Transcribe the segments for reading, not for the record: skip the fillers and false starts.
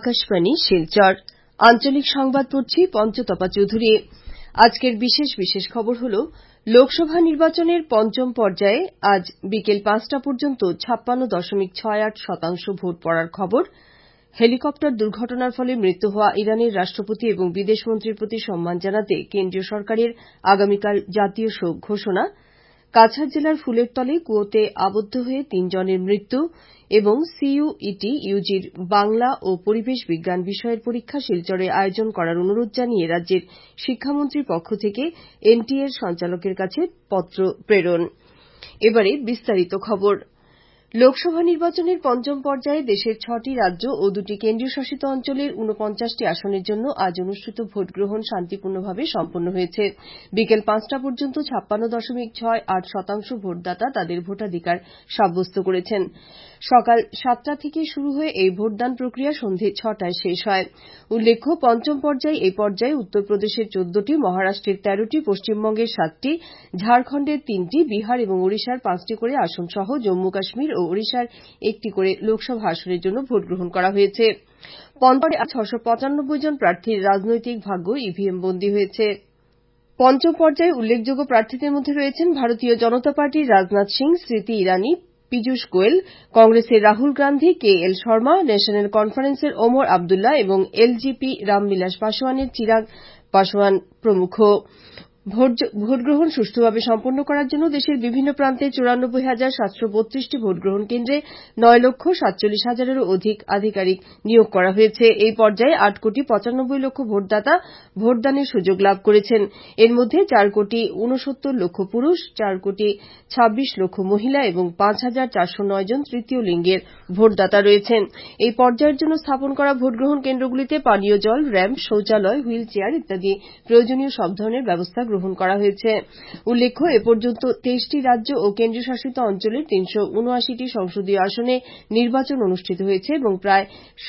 আকাশবাণী শিলচর আঞ্চলিক সংবাদ পড়ছি পঞ্চতপা চৌধুরী। আজকের বিশেষ খবর হল লোকসভা নির্বাচনের পঞ্চম পর্যায়ে আজ বিকেল ৫টা পর্যন্ত ৫৬.৬৮% ভোট পড়ার খবর। হেলিকপ্টার দুর্ঘটনার ফলে মৃত্যু হওয়া ইরানের রাষ্ট্রপতি এবং বিদেশমন্ত্রীর প্রতি সম্মান জানাতে কেন্দ্রীয় সরকারের আগামীকাল জাতীয় শোক ঘোষণা। কাছাড় জেলার ফুলেরতলে কুয়োতে আবদ্ধ হয়ে ৩ জনের মৃত্যু এবং সিইউইটি ইউজির বাংলা ও পরিবেশ বিজ্ঞান বিষয়ের পরীক্ষা শিলচরে আয়োজন করার অনুরোধ জানিয়ে রাজ্যের শিক্ষামন্ত্রীর পক্ষ থেকে এনটিএর সঞ্চালকের কাছে পত্র প্রেরণ। লোকসভা নির্বাচনের পঞ্চম পর্যায়ে দেশের ৬টি রাজ্য ও ২টি কেন্দ্রীয় শাসিত অঞ্চলের ৪৯টি আসনের জন্য আজ অনুষ্ঠিত ভোট গ্রহণ শান্তিপূর্ণভাবে সম্পন্ন হয়েছে। বিকেল ৫টা পর্যন্ত ৫৬.৬৮% ভোটদাতা তাদের ভোটাধিকার সাব্যস্ত করেছেন। সকাল ৭টা থেকে শুরু হয়ে এই ভোটদান প্রক্রিয়া সন্ধে ৬টায় শেষ হয়। উল্লেখ্য, পঞ্চম পর্যায়ে এই পর্যায়ে উত্তরপ্রদেশের ১৪টি, মহারাষ্ট্রের ১৩টি, পশ্চিমবঙ্গের ৭টি, ঝাড়খণ্ডের ৩টি, বিহার এবং ওড়িশার ৫টি করে আসন সহ জম্মু কাশ্মীর ও ওড়িশার ১টি করে লোকসভা আসনের জন্য ভোট গ্রহণ করা হয়েছে। পঞ্চম পর্যায়ে ৬৯৫ জন প্রার্থীর রাজনৈতিক ভাগ্য ইভিএম বন্দী হয়েছে। পঞ্চম পর্যায়ে উল্লেখযোগ্য প্রার্থীদের মধ্যে রয়েছেন ভারতীয় জনতা পার্টির রাজনাথ সিং, স্মৃতি ইরানী, পীযূষ গোয়েল, কংগ্রেসের রাহুল গান্ধী, কেএল শর্মা, ন্যাশনাল কনফারেন্সের ওমর আবদুল্লা এবং এলজেপি রামবিলাস পাসোয়ানের চিরাগ পাসোয়ান প্রমুখ। ভোটগ্রহণ সুষ্ঠুভাবে সম্পন্ন করার জন্য দেশের বিভিন্ন প্রান্তে ৯৪,৭৩২টি ভোটগ্রহণ কেন্দ্রে ৯,৪৭,০০০-এরও অধিক আধিকারিক নিয়োগ করা হয়েছে। এই পর্যায়ে ৮,৯৫,০০,০০০ ভোটদাতা ভোটদানের সুযোগ লাভ করেছেন। এর মধ্যে ৪,৬৯,০০,০০০ পুরুষ, ৪,২৬,০০,০০০ মহিলা এবং ৫,৪০৯ জন তৃতীয় লিঙ্গের ভোটদাতা রয়েছেন। এই পর্যায়ের জন্য স্থাপন করা ভোটগ্রহণ কেন্দ্রগুলিতে পানীয় জল, র্যাম্প, শৌচালয়, হুইল চেয়ার ইত্যাদি প্রয়োজনীয় সব ধরনের ব্যবস্থা গ্রহণ করা হয়েছে। উল্লেখ্য, এ পর্যন্ত ২৩টি রাজ্য ও কেন্দ্রীয় শাসিত অঞ্চলের ৩৭৯টি সংসদীয় আসনে নির্বাচন অনুষ্ঠিত হয়েছে এবং প্রায়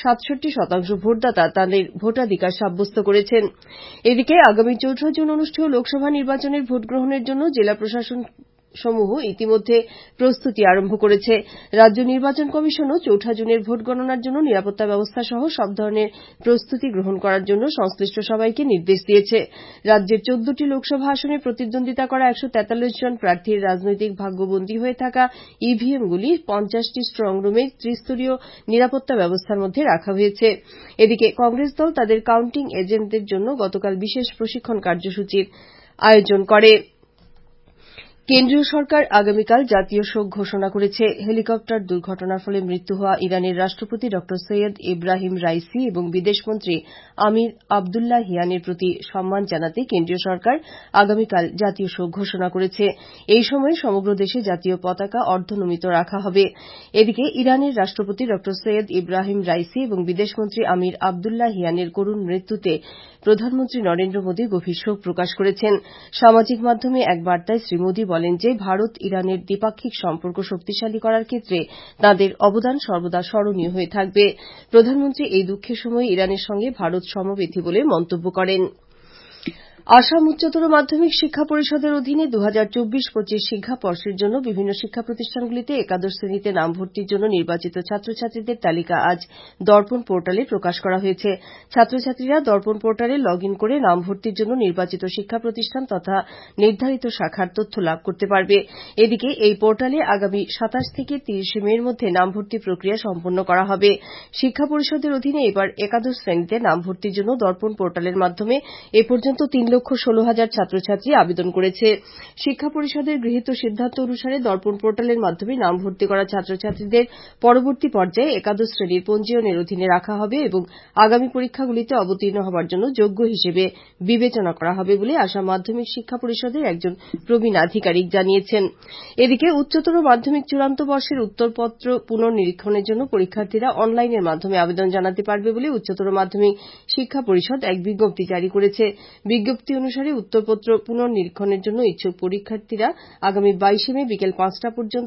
৬৭% ভোটদাতা তাদের ভোটাধিকার সাব্যস্ত করেছেন। এদিকে আগামী ৪ জুন অনুষ্ঠেয় লোকসভা নির্বাচনের ভোটগ্রহণের জন্য জেলা প্রশাসন সমূহ ইতিমধ্যে প্রস্তুতি আরম্ভ করেছে। রাজ্য নির্বাচন কমিশনও ৪ জুনের ভোট গণনার জন্য নিরাপত্তা ব্যবস্থা সহ সব ধরনের প্রস্তুতি গ্রহণ করার জন্য সংশ্লিষ্ট সবাইকে নির্দেশ দিয়েছে। রাজ্যের ১৪টি লোকসভা আসনে প্রতিদ্বন্দ্বিতা করা ১৪৩ জন প্রার্থীর রাজনৈতিক ভাগ্যবন্দী হয়ে থাকা ইভিএমগুলি ৫০টি স্ট্রং রুমে ত্রিস্তরীয় নিরাপত্তা ব্যবস্থার মধ্যে রাখা হয়েছে। এদিকে কংগ্রেস দল তাদের কাউন্টিং এজেন্টদের জন্য গতকাল বিশেষ প্রশিক্ষণ কার্যসূচির আয়োজন করে। কেন্দ্রীয় সরকার আগামীকাল জাতীয় শোক ঘোষণা করেছে। হেলিকপ্টার দুর্ঘটনার ফলে মৃত্যু হওয়া ইরানের রাষ্ট্রপতি ড সৈয়দ ইব্রাহিম রাইসি এবং বিদেশমন্ত্রী আমির আবদুল্লাহিয়ানের প্রতি সম্মান জানাতে কেন্দ্রীয় সরকার আগামীকাল জাতীয় শোক ঘোষণা করেছে। এই সময় সমগ্র দেশে জাতীয় পতাকা অর্ধনমিত রাখা হবে। এদিকে ইরানের রাষ্ট্রপতি ড সৈয়দ ইব্রাহিম রাইসি এবং বিদেশমন্ত্রী আমির আবদুল্লাহিয়ানের করুণ মৃত্যুতে প্রধানমন্ত্রী নরেন্দ্র মোদী গভীর শোক প্রকাশ করেছেন। সামাজিক মাধ্যমে এক বার্তায় শ্রী মোদী বলেন যে ভারত ইরানের দ্বিপাক্ষিক সম্পর্ক শক্তিশালী করার ক্ষেত্রে তাঁদের অবদান সর্বদা স্মরণীয় হয়ে থাকবে। প্রধানমন্ত্রী এই দুঃখের সময়ে ইরানের সঙ্গে ভারত সমবেথী বলে মন্তব্য করেন। আসাম উচ্চতর মাধ্যমিক শিক্ষা পরিষদের অধীনে ২০২৪-২৫ শিক্ষাবর্ষের জন্য বিভিন্ন শিক্ষা প্রতিষ্ঠানগুলিতে একাদশ শ্রেণীতে নাম ভর্তির জন্য নির্বাচিত ছাত্রছাত্রীদের তালিকা আজ দর্পণ পোর্টালে প্রকাশ করা হয়েছে। ছাত্রছাত্রীরা দর্পণ পোর্টালে লগ ইন করে নাম ভর্তির জন্য নির্বাচিত শিক্ষা প্রতিষ্ঠান তথা নির্ধারিত শাখার তথ্য লাভ করতে পারবে। এদিকে এই পোর্টালে আগামী ২৭ থেকে ৩০ মে এর মধ্যে নাম ভর্তি প্রক্রিয়া সম্পন্ন করা হবে। শিক্ষা পরিষদের অধীনে এবার একাদশ শ্রেণীতে নাম ভর্তির জন্য দর্পণ পোর্টালের মাধ্যমে এ পর্যন্ত ৩,১৬,০০০ ছাত্রছাত্রী আবেদন করেছে। শিক্ষা পরিষদের গৃহীত সিদ্ধান্ত অনুসারে দর্পণ পোর্টালের মাধ্যমে নাম ভর্তি করা ছাত্রছাত্রীদের পরবর্তী পর্যায়ে একাদশ শ্রেণীর পঞ্জীয়নের অধীনে রাখা হবে এবং আগামী পরীক্ষাগুলিতে অবতীর্ণ হবার জন্য যোগ্য হিসেবে বিবেচনা করা হবে বলে আসাম মাধ্যমিক শিক্ষা পরিষদের একজন প্রবীণ আধিকারিক জানিয়েছেন। এদিকে উচ্চতর মাধ্যমিক চূড়ান্ত বর্ষের উত্তরপত্র পুনর্নিরীক্ষণের জন্য পরীক্ষার্থীরা অনলাইনের মাধ্যমে আবেদন জানাতে পারবে বলে উচ্চতর মাধ্যমিক শিক্ষা পরিষদ এক বিজ্ঞপ্তি জারি করেছে। বিজ্ঞপ্তি অনুসারে উত্তরপত্র পুনর্নিরীক্ষণের জন্য ইচ্ছুক পরীক্ষার্থীরা আগামী ২২ মে বিকেল ৫টা পর্যন্ত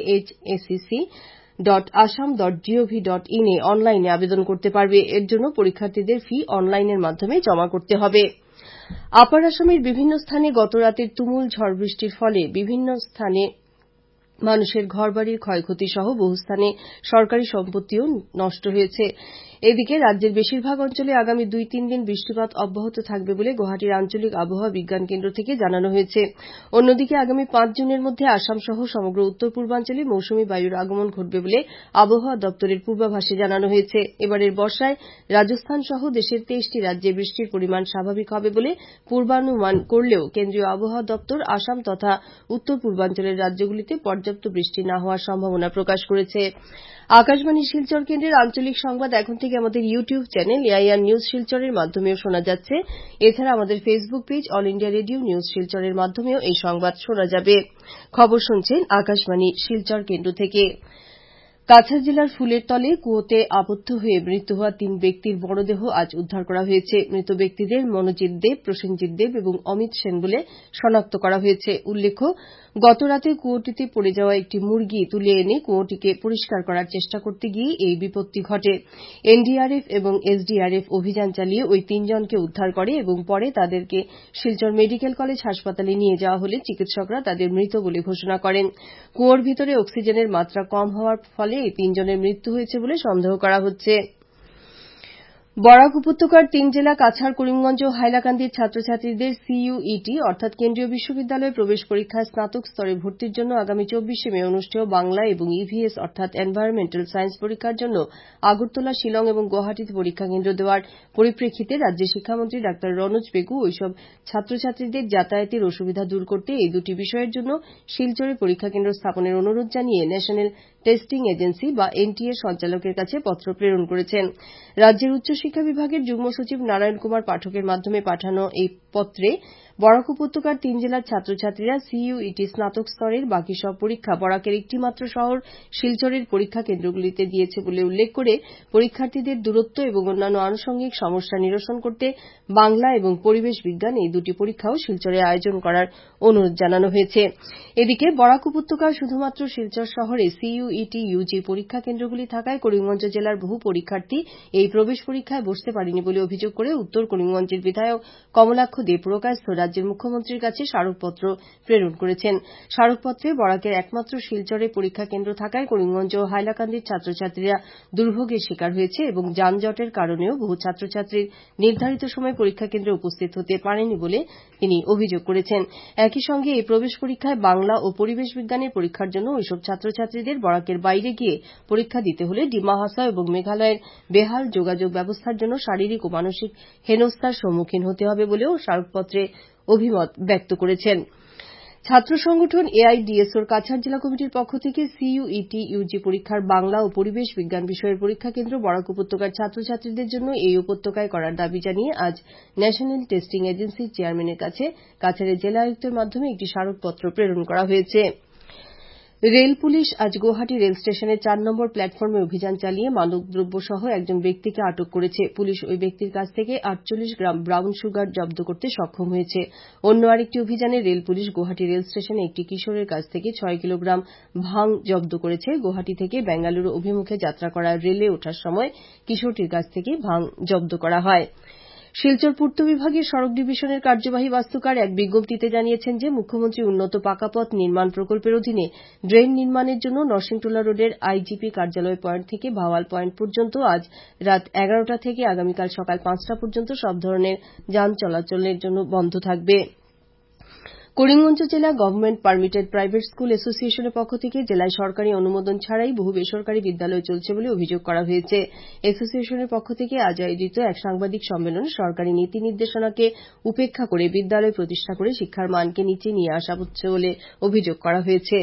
ahsec.assam.gov.in এ অনলাইনে আবেদন করতে পারবে। এর জন্য পরীক্ষার্থীদের ফি অনলাইনের মাধ্যমে জমা করতে হবে। আপার আসামের বিভিন্ন স্থানে গতরাতের তুমুল ঝড় বৃষ্টির ফলে বিভিন্ন স্থানে মানুষের ঘরবাড়ির ক্ষয়ক্ষতি সহ বহু স্থানে সরকারি সম্পত্তিও নষ্ট হয়েছে। এদিকে রাজ্যের বেশিরভাগ অঞ্চলে আগামী 2-3 দিন বৃষ্টিপাত অব্যাহত থাকবে বলে গুয়াহাটির আঞ্চলিক আবহাওয়া বিজ্ঞান কেন্দ্র থেকে জানানো হয়েছে। অন্যদিকে আগামী 5 জুনের মধ্যে আসাম সহ সমগ্র উত্তর পূর্বাঞ্চলে মৌসুমী বায়ুর আগমন ঘটবে বলে আবহাওয়া দপ্তরের পূর্বাভাসে জানানো হয়েছে। এবারের বর্ষায় রাজস্থান সহ দেশের 23টি রাজ্যে বৃষ্টির পরিমাণ স্বাভাবিক হবে বলে পূর্বানুমান করলেও কেন্দ্রীয় আবহাওয়া দপ্তর আসাম তথা উত্তর পূর্বাঞ্চলের রাজ্যগুলিতে পর্যাপ্ত বৃষ্টি না হওয়ার সম্ভাবনা প্রকাশ করেছে। আকাশবাণী শিলচর কেন্দ্রের আঞ্চলিক সংবাদ এখন থেকে আমাদের ইউটিউব চ্যানেল এআইআর নিউজ শিলচরের মাধ্যমেও শোনা যাচ্ছে। এছাড়া আমাদের Facebook page All India radio news শিলচরের মাধ্যমেও এই সংবাদ শোনা যাবে। খবর শুনছেন আকাশবাণী শিলচর কেন্দ্র থেকে। কাছাড় জেলার ফুলের তলে কুয়োতে আবদ্ধ হয়ে মৃত্যু হওয়া 3 ব্যক্তির মরদেহ আজ উদ্ধার করা হয়েছে। মৃত ব্যক্তিদের মনোজিৎ দেব, প্রসেনজিৎ দেব এবং অমিত সেন বলে শনাক্ত করা হয়েছে। উল্লেখ্য, গতরাতে কুয়োটিতে পড়ে যাওয়া একটি মুরগি তুলে এনে কুয়োটিকে পরিষ্কার করার চেষ্টা করতে গিয়ে এই বিপত্তি ঘটে। এনডিআরএফ এবং এসডিআরএফ অভিযান চালিয়ে ওই 3 জনকে উদ্ধার করে এবং পরে তাদেরকে শিলচর মেডিকেল কলেজ হাসপাতালে নিয়ে যাওয়া হলে চিকিৎসকরা তাদের মৃত বলে ঘোষণা করেন। কুয়োর ভিতরে অক্সিজেনের মাত্রা কম হওয়ার ফলে এই 3 জনের মৃত্যু হয়েছে বলে সন্দেহ করা হচ্ছে। বরাক উপত্যকার 3 জেলা কাছাড়, করিমগঞ্জ ও হাইলাকান্দির ছাত্রছাত্রীদের সিইউইটি অর্থাৎ কেন্দ্রীয় বিশ্ববিদ্যালয়ে প্রবেশ পরীক্ষায় স্নাতক স্তরে ভর্তির জন্য আগামী 24শে মে অনুষ্ঠেয় বাংলা এবং ইভিএস অর্থাৎ এনভায়রনমেন্টাল সায়েন্স পরীক্ষার জন্য আগরতলা, শিলং এবং গুয়াহাটিতে পরীক্ষা কেন্দ্র দেওয়ার পরিপ্রেক্ষিতে রাজ্যের শিক্ষামন্ত্রী ডা রনোজ পেগু ওইসব ছাত্রছাত্রীদের যাতায়াতের অসুবিধা দূর করতে এই দুটি বিষয়ের জন্য শিলচরে পরীক্ষা কেন্দ্র স্থাপনের অনুরোধ জানিয়ে ন্যাশনাল টেস্টিং এজেন্সি বা এনটিএ সঞ্চালকের কাছে পত্র প্রেরণ করেছেন। রাজ্যের উচ্চশিক্ষা বিভাগের যুগ্ম সচিব নারায়ণ কুমার পাঠকের মাধ্যমে পাঠানো এই পত্রে বরাক উপত্যকার 3 জেলার ছাত্রছাত্রীরা সিইউইটি স্নাতক স্তরের বাকি সব পরীক্ষা বরাকের একটিমাত্র শহর শিলচরের পরীক্ষা কেন্দ্রগুলিতে দিয়েছে বলে উল্লেখ করে পরীক্ষার্থীদের দূরত্ব এবং অন্যান্য আনুষঙ্গিক সমস্যা নিরসন করতে বাংলা এবং পরিবেশ বিজ্ঞান এই দুটি পরীক্ষাও শিলচরে আয়োজন করার অনুরোধ জানানো হয়েছে। এদিকে বরাক উপত্যকার শুধুমাত্র শিলচর শহরে সিইউইটি ইউজি পরীক্ষা কেন্দ্রগুলি থাকায় করিমগঞ্জ জেলার বহু পরীক্ষার্থী এই প্রবেশ পরীক্ষায় বসতে পারেনি বলে অভিযোগ করে উত্তর করিমগঞ্জের বিধায়ক কমলাক্ষ দে পুরকায়স্থ রাজ্যের মুখ্যমন্ত্রীর কাছে স্মারকপত্র প্রেরণ করেছেন। স্মারকপত্রে বরাকের একমাত্র শিলচরে পরীক্ষা কেন্দ্র থাকায় করিমগঞ্জ ও হাইলাকান্দির ছাত্রছাত্রীরা দুর্ভোগের শিকার হয়েছে এবং যানজটের কারণেও বহু ছাত্রছাত্রীর নির্ধারিত সময়ে পরীক্ষা কেন্দ্রে উপস্থিত হতে পারেনি বলে তিনি অভিযোগ করেছেন। একই সঙ্গে এই প্রবেশ পরীক্ষায় বাংলা ও পরিবেশ বিজ্ঞানের পরীক্ষার জন্য ওইসব ছাত্রছাত্রীদের বরাকের বাইরে গিয়ে পরীক্ষা দিতে হলে ডিমা হাসাও এবং মেঘালয়ের বেহাল যোগাযোগ ব্যবস্থার জন্য শারীরিক ও মানসিক হেনস্থার সম্মুখীন হতে হবে বলেও স্মারকপত্রে অভিমত ব্যক্ত করেছেন। ছাত্র সংগঠন এআইডিএসওর কাছাড় জেলা কমিটির পক্ষ থেকে সিইউইটি ইউজি পরীক্ষার বাংলা ও পরিবেশ বিজ্ঞান বিষয়ের পরীক্ষা কেন্দ্র বরাক উপত্যকার ছাত্রছাত্রীদের জন্য এই উপত্যকায় করার দাবি জানিয়ে আজ ন্যাশনাল টেস্টিং এজেন্সির চেয়ারম্যানের কাছে কাছাড়ের জেলা আয়ুক্তের মাধ্যমে একটি স্মারকপত্র প্রেরণ করা হয়েছে। রেল পুলিশ আজ গুয়াহাটি রেল স্টেশনের 4 নম্বর প্ল্যাটফর্মে অভিযান চালিয়ে মাদকদ্রব্য সহ একজন ব্যক্তিকে আটক করেছে। পুলিশ ওই ব্যক্তির কাছ থেকে 48 গ্রাম ব্রাউন সুগার জব্দ করতে সক্ষম হয়েছে। অন্য আরেকটি অভিযানে রেল পুলিশ গুয়াহাটি রেল স্টেশনে একটি কিশোরের কাছ থেকে 6 কিলোগ্রাম ভাং জব্দ করেছে। গুয়াহাটি থেকে বেঙ্গালুরু অভিমুখে যাত্রা করা রেলে ওঠার সময় কিশোরটির কাছ থেকে ভাং জব্দ করা হয়। শিলচর পূর্ত বিভাগের সড়ক ডিভিশনের কার্যবাহী বাস্তুকার এক বিজ্ঞপ্তিতে জানিয়েছেন যে মুখ্যমন্ত্রী উন্নত পাকাপথ নির্মাণ প্রকল্পের অধীনে ড্রেন নির্মাণের জন্য নরসিংটোলা রোডের আইজিপি কার্যালয় পয়েন্ট থেকে ভাওয়াল পয়েন্ট পর্যন্ত আজ রাত 11টা থেকে আগামীকাল সকাল 5টা পর্যন্ত সব ধরনের যান চলাচলের জন্য বন্ধ থাকবে। করিমগঞ্জ জেলা গভর্নমেন্ট পারমিটেড প্রাইভেট স্কুল অ্যাসোসিয়েশনের পক্ষ থেকে জেলায় সরকারি অনুমোদন ছাড়াই বহু বেসরকারি বিদ্যালয় চলছে বলে অভিযোগ করা হয়েছে। অ্যাসোসিয়েশনের পক্ষ থেকে আজ আয়োজিত এক সাংবাদিক সম্মেলনে সরকারি নীতি নির্দেশনাকে উপেক্ষা করে বিদ্যালয় প্রতিষ্ঠা করে শিক্ষার মানকে নিচে নিয়ে আসা হচ্ছে বলে অভিযোগ করা হয়েছে।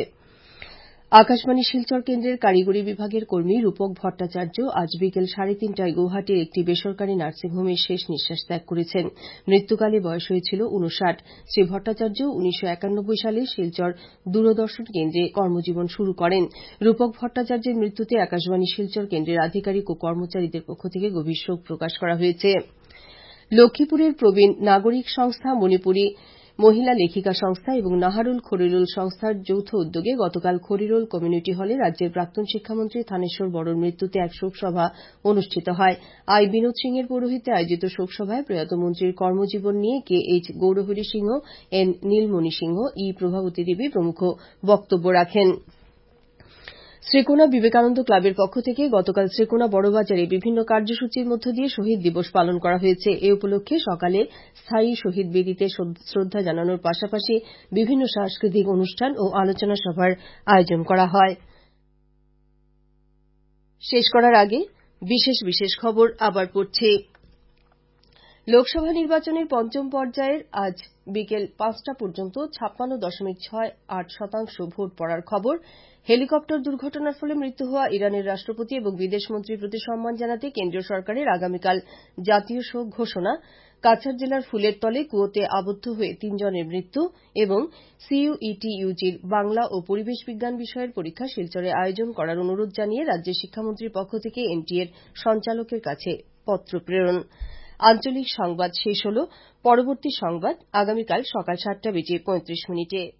আকাশবাণী শিলচর কেন্দ্রের কারিগরি বিভাগের কর্মী রূপক ভট্টাচার্য আজ বিকেল 3:30টায় গুয়াহাটির একটি বেসরকারি নার্সিংহোমে শেষ নিঃশ্বাস ত্যাগ করেছেন। মৃত্যুকালে বয়স হয়েছিল 59। শ্রী ভট্টাচার্য 1991 সালে শিলচর দূরদর্শন কেন্দ্রে কর্মজীবন শুরু করেন। রূপক ভট্টাচার্যের মৃত্যুতে আকাশবাণী শিলচর কেন্দ্রের আধিকারিক ও কর্মচারীদের পক্ষ থেকে গভীর শোক প্রকাশ করা হয়েছে। লক্ষ্মীপুরের প্রবীণ নাগরিক সংস্থা, মণিপুরী মহিলা লেখিকা সংস্থা এবং নাহারুল খরিরুল সংস্থার যৌথ উদ্যোগে গতকাল খরিরুল কমিউনিটি হলে রাজ্যের প্রাক্তন শিক্ষামন্ত্রী থানেশ্বর বড়োর মৃত্যুতে এক শোকসভা অনুষ্ঠিত হয়। আই বিনোদ সিংয়ের পৌরোহিত্যে আয়োজিত শোকসভায় প্রয়াত মন্ত্রীর কর্মজীবন নিয়ে KH গৌরহরি সিংহ, N নীলমণি সিংহ, E প্রভাবতী দেবী প্রমুখ বক্তব্য রাখেন। শ্রীকোনা বিবেকানন্দ ক্লাবের পক্ষ থেকে গতকাল শ্রীকোনা বড়বাজারে বিভিন্ন কার্যসূচির মধ্য দিয়ে শহীদ দিবস পালন করা হয়েছে। এ উপলক্ষে সকালে স্থায়ী শহীদ বেদিতে শ্রদ্ধা জানানোর পাশাপাশি বিভিন্ন সাংস্কৃতিক অনুষ্ঠান ও আলোচনা সভার আয়োজন করা হয়। শেষ করার আগে বিশেষ খবর আবার পড়ছি। লোকসভা নির্বাচনের পঞ্চম পর্যায়ের আজ বিকেল ৫টা পর্যন্ত ৫৬.৬৮% ভোট পড়ার খবর। হেলিকপ্টার দুর্ঘটনার ফলে মৃত্যু হওয়া ইরানের রাষ্ট্রপতি এবং বিদেশমন্ত্রীর প্রতি সম্মান জানাতে কেন্দ্রীয় সরকারের আগামীকাল জাতীয় শোক ঘোষণা। কাছাড় জেলার ফুলের তলে কুয়োতে আবদ্ধ হয়ে ৩ জনের মৃত্যু এবং সিইউইটি ইউজির বাংলা ও পরিবেশ বিজ্ঞান বিষয়ের পরীক্ষা শিলচরে আয়োজন করার অনুরোধ জানিয়ে রাজ্যের শিক্ষামন্ত্রীর পক্ষ থেকে এনটিএর সঞ্চালকের কাছে পত্র প্রেরণ। আঞ্চলিক সংবাদ শেষ হল। পরবর্তী সংবাদ আগামীকাল সকাল ৭টা বেজে ৩৫ মিনিটে।